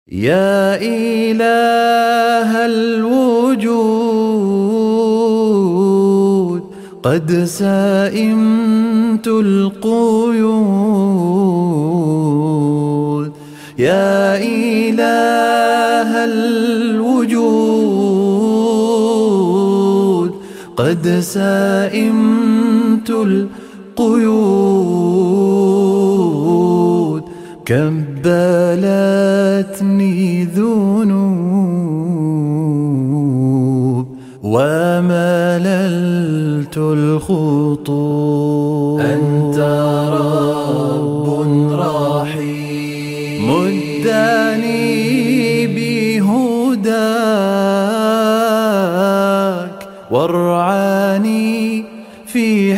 يا إله الوجود قد سئمت القيود. يا إله الوجود قد سئمت القيود. كبلتني ذنوب ومللت الخطوب. أنت رب رحيم مدني بهداك وارعاني في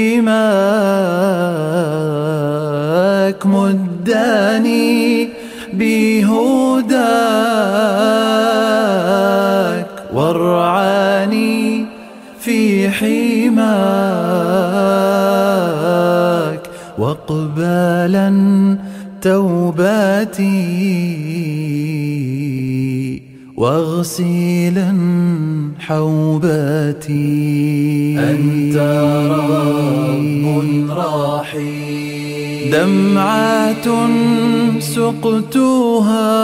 حماك. مدني بهداك وارعاني في حماك. واقبلا توبتي واغسلا حوبتي. أنت رب رحيم دمعة سقتها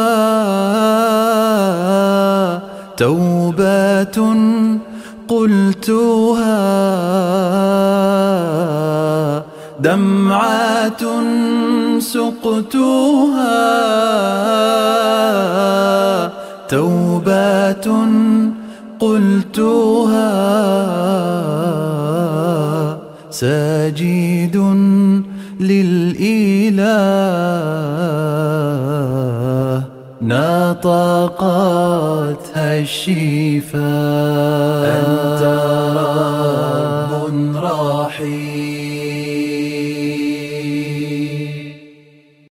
توبة قلتها. دمعة سقتها توبة قلتها. ساجد للإله نطقتها الشفاه. أنت